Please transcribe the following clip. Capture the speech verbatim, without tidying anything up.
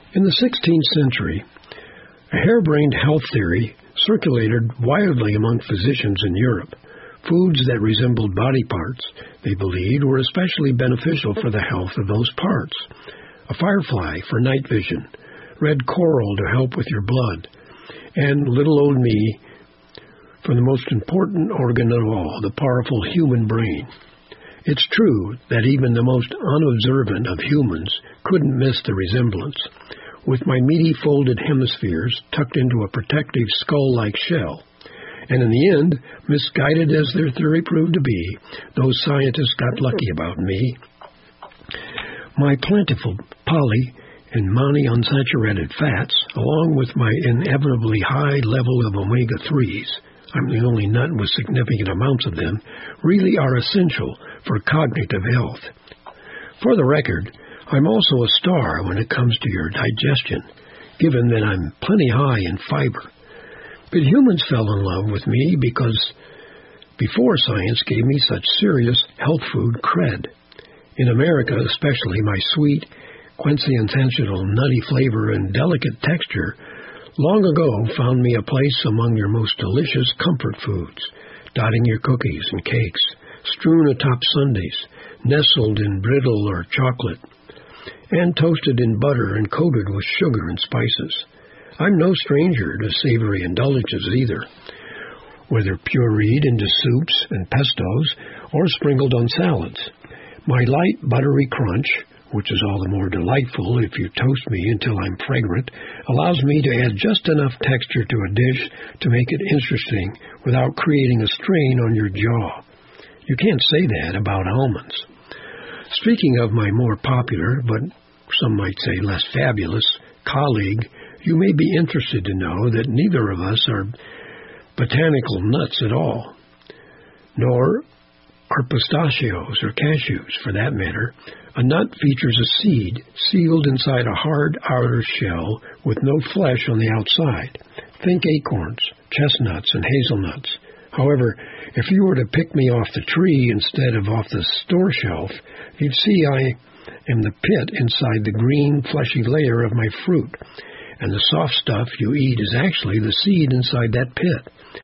In the sixteenth century, a harebrained health theory circulated widely among physicians in Europe. Foods that resembled body parts, they believed, were especially beneficial for the health of those parts. A firefly for night vision, red coral to help with your blood, and little old me for the most important organ of all, the powerful human brain. It's true that even the most unobservant of humans couldn't miss the resemblance. With my meaty folded hemispheres tucked into a protective skull-like shell. And in the end, misguided as their theory proved to be, those scientists got lucky about me. My plentiful poly and monounsaturated fats, along with my inevitably high level of omega threes, I'm the only nut with significant amounts of them, really are essential for cognitive health. For the record, I'm also a star when it comes to your digestion, given that I'm plenty high in fiber. But humans fell in love with me because before science gave me such serious health food cred. In America, especially, my sweet, quintessential nutty flavor and delicate texture long ago found me a place among your most delicious comfort foods, dotting your cookies and cakes, strewn atop sundaes, nestled in brittle or chocolate, and toasted in butter and coated with sugar and spices. I'm no stranger to savory indulgences either, whether pureed into soups and pestos or sprinkled on salads. My light, buttery crunch, which is all the more delightful if you toast me until I'm fragrant, allows me to add just enough texture to a dish to make it interesting without creating a strain on your jaw. You can't say that about almonds. Speaking of my more popular, but some might say less fabulous, colleague, you may be interested to know that neither of us are botanical nuts at all, nor are pistachios or cashews, for that matter. A nut features a seed sealed inside a hard outer shell with no flesh on the outside. Think acorns, chestnuts, and hazelnuts. However, if you were to pick me off the tree instead of off the store shelf, you'd see I am the pit inside the green, fleshy layer of my fruit, and the soft stuff you eat is actually the seed inside that pit.